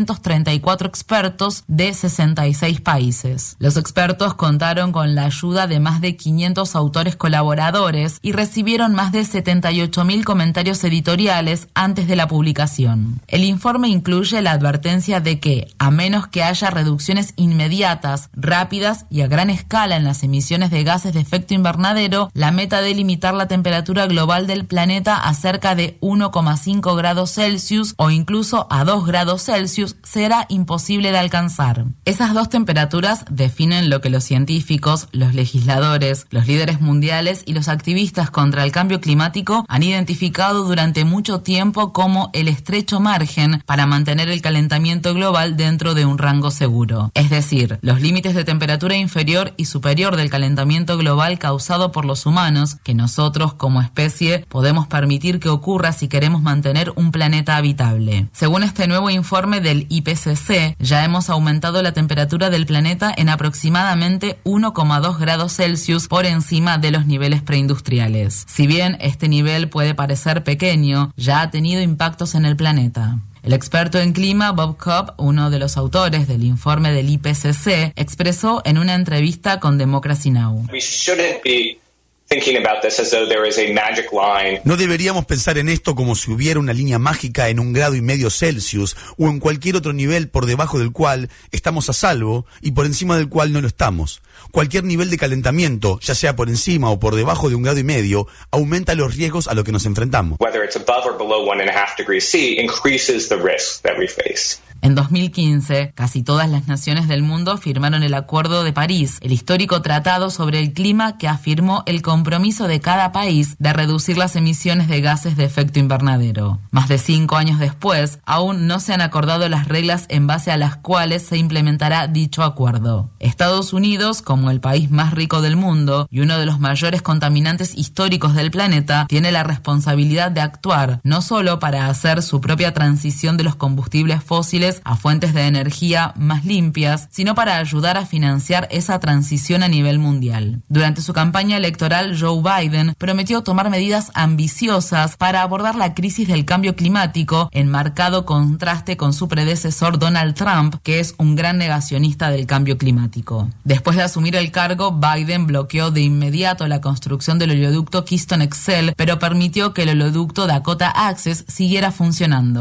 234 expertos de 66 países. Los expertos contaron con la ayuda de más de 500 autores colaboradores y recibieron más de 78.000 comentarios editoriales antes de la publicación. El informe incluye la advertencia de que, a menos que haya reducciones inmediatas, rápidas y a gran escala en las emisiones de gases de efecto invernadero, la meta de limitar la temperatura global del planeta a cerca de 1,5 grados Celsius o incluso a 2 grados Celsius será imposible de alcanzar. Esas dos temperaturas definen lo que los científicos, los legisladores, los líderes mundiales y los activistas contra el cambio climático han identificado durante mucho tiempo como el estrecho margen para mantener el calentamiento global dentro de un rango seguro. Es decir, los límites de temperatura inferior y superior del calentamiento global causado por los humanos, que nosotros como especie podemos permitir que ocurra si queremos mantener un planeta habitable. Según este nuevo informe del IPCC, ya hemos aumentado la temperatura del planeta en aproximadamente 1,2 grados Celsius por encima de los niveles preindustriales. Si bien este nivel puede parecer pequeño, ya ha tenido impactos en el planeta. El experto en clima Bob Cobb, uno de los autores del informe del IPCC, expresó en una entrevista con Democracy Now! No deberíamos pensar en esto como si hubiera una línea mágica en 1,5 grados Celsius o en cualquier otro nivel por debajo del cual estamos a salvo y por encima del cual no lo estamos. Cualquier nivel de calentamiento, ya sea por encima o por debajo de 1,5 grados, aumenta los riesgos a los que nos enfrentamos. En 2015, casi todas las naciones del mundo firmaron el Acuerdo de París, el histórico tratado sobre el clima que afirmó el compromiso de cada país de reducir las emisiones de gases de efecto invernadero. Más de 5 años después, aún no se han acordado las reglas en base a las cuales se implementará dicho acuerdo. Estados Unidos, como el país más rico del mundo y uno de los mayores contaminantes históricos del planeta, tiene la responsabilidad de actuar no solo para hacer su propia transición de los combustibles fósiles a fuentes de energía más limpias, sino para ayudar a financiar esa transición a nivel mundial. Durante su campaña electoral, Joe Biden prometió tomar medidas ambiciosas para abordar la crisis del cambio climático, en marcado contraste con su predecesor Donald Trump, que es un gran negacionista del cambio climático. Después de asumir el cargo, Biden bloqueó de inmediato la construcción del oleoducto Keystone XL, pero permitió que el oleoducto Dakota Access siguiera funcionando.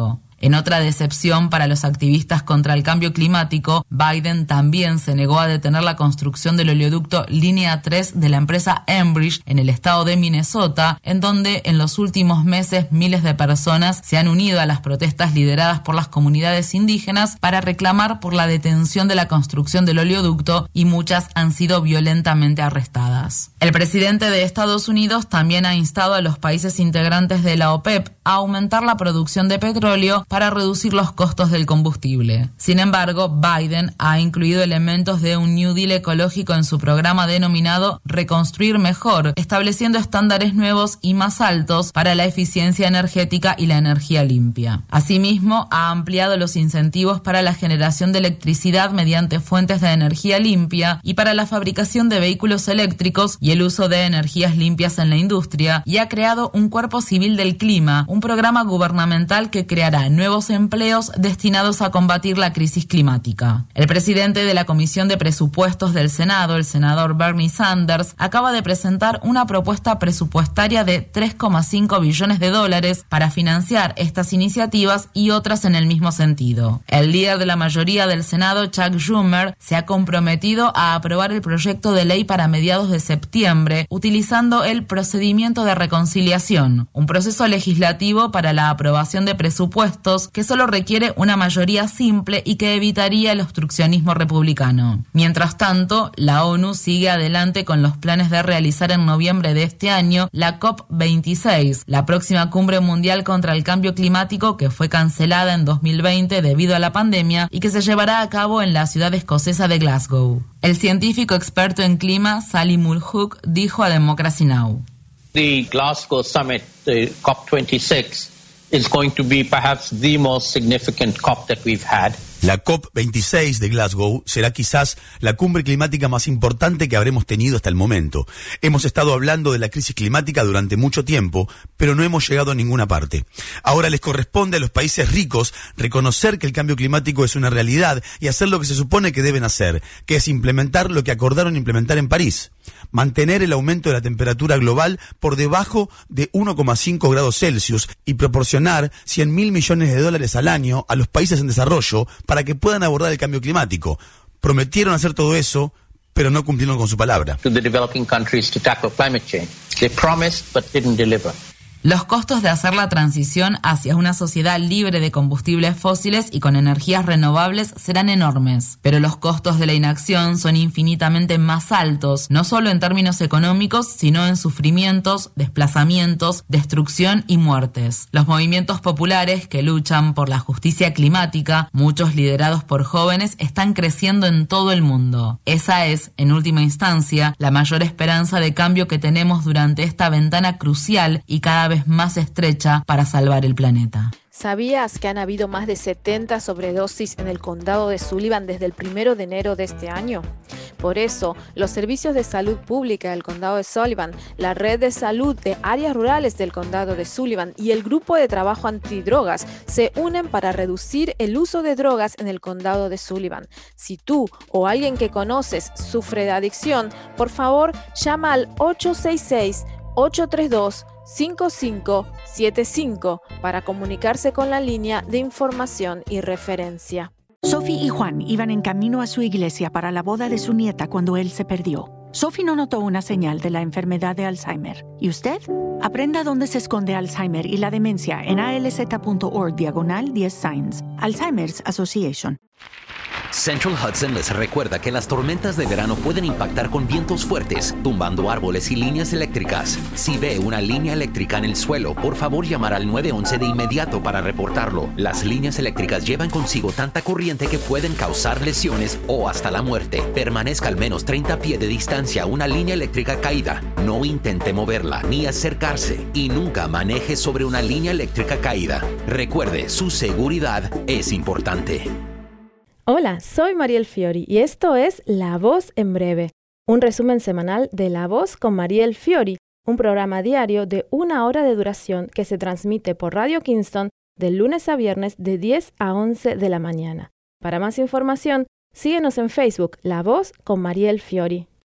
En otra decepción para los activistas contra el cambio climático, Biden también se negó a detener la construcción del oleoducto Línea 3 de la empresa Enbridge en el estado de Minnesota, en donde en los últimos meses miles de personas se han unido a las protestas lideradas por las comunidades indígenas para reclamar por la detención de la construcción del oleoducto, y muchas han sido violentamente arrestadas. El presidente de Estados Unidos también ha instado a los países integrantes de la OPEP a aumentar la producción de petróleo para reducir los costos del combustible. Sin embargo, Biden ha incluido elementos de un New Deal ecológico en su programa denominado Reconstruir Mejor, estableciendo estándares nuevos y más altos para la eficiencia energética y la energía limpia. Asimismo, ha ampliado los incentivos para la generación de electricidad mediante fuentes de energía limpia y para la fabricación de vehículos eléctricos y el uso de energías limpias en la industria, y ha creado un Cuerpo Civil del Clima, un programa gubernamental que creará nuevos empleos destinados a combatir la crisis climática. El presidente de la Comisión de Presupuestos del Senado, el senador Bernie Sanders, acaba de presentar una propuesta presupuestaria de $3,5 billones para financiar estas iniciativas y otras en el mismo sentido. El líder de la mayoría del Senado, Chuck Schumer, se ha comprometido a aprobar el proyecto de ley para mediados de septiembre, utilizando el procedimiento de reconciliación, un proceso legislativo para la aprobación de presupuestos que solo requiere una mayoría simple y que evitaría el obstruccionismo republicano. Mientras tanto, la ONU sigue adelante con los planes de realizar en noviembre de este año la COP26, la próxima cumbre mundial contra el cambio climático que fue cancelada en 2020 debido a la pandemia y que se llevará a cabo en la ciudad escocesa de Glasgow. El científico experto en clima Sally Mulhook dijo a Democracy Now! The Glasgow summit, the COP26, is going to be perhaps the most significant COP that we've had. La COP26 de Glasgow será quizás la cumbre climática más importante que habremos tenido hasta el momento. Hemos estado hablando de la crisis climática durante mucho tiempo, pero no hemos llegado a ninguna parte. Ahora les corresponde a los países ricos reconocer que el cambio climático es una realidad y hacer lo que se supone que deben hacer, que es implementar lo que acordaron implementar en París. Mantener el aumento de la temperatura global por debajo de 1,5 grados Celsius y proporcionar $100.000 millones al año a los países en desarrollo para que puedan abordar el cambio climático. Prometieron hacer todo eso, pero no cumplieron con su palabra. To the developing countries to tackle climate change. They promised but didn't deliver. Los costos de hacer la transición hacia una sociedad libre de combustibles fósiles y con energías renovables serán enormes, pero los costos de la inacción son infinitamente más altos, no solo en términos económicos, sino en sufrimientos, desplazamientos, destrucción y muertes. Los movimientos populares que luchan por la justicia climática, muchos liderados por jóvenes, están creciendo en todo el mundo. Esa es, en última instancia, la mayor esperanza de cambio que tenemos durante esta ventana crucial y cada vez más estrecha para salvar el planeta. ¿Sabías que han habido más de 70 sobredosis en el condado de Sullivan desde el 1 de enero de este año? Por eso, los servicios de salud pública del condado de Sullivan, la red de salud de áreas rurales del condado de Sullivan y el grupo de trabajo antidrogas se unen para reducir el uso de drogas en el condado de Sullivan. Si tú o alguien que conoces sufre de adicción, por favor, llama al 866-832-5575 para comunicarse con la línea de información y referencia. Sophie y Juan iban en camino a su iglesia para la boda de su nieta cuando él se perdió. Sophie no notó una señal de la enfermedad de Alzheimer. ¿Y usted? Aprenda dónde se esconde Alzheimer y la demencia en alz.org/10 Signs. Alzheimer's Association. Central Hudson les recuerda que las tormentas de verano pueden impactar con vientos fuertes, tumbando árboles y líneas eléctricas. Si ve una línea eléctrica en el suelo, por favor llamar al 911 de inmediato para reportarlo. Las líneas eléctricas llevan consigo tanta corriente que pueden causar lesiones o hasta la muerte. Permanezca al menos 30 pies de distancia a una línea eléctrica caída. No intente moverla ni acercarse y nunca maneje sobre una línea eléctrica caída. Recuerde, su seguridad es importante. Hola, soy Mariel Fiori y esto es La Voz en Breve, un resumen semanal de La Voz con Mariel Fiori, un programa diario de 1 hora de duración que se transmite por Radio Kingston de lunes a viernes de 10 a 11 de la mañana. Para más información, síguenos en Facebook, La Voz con Mariel Fiori.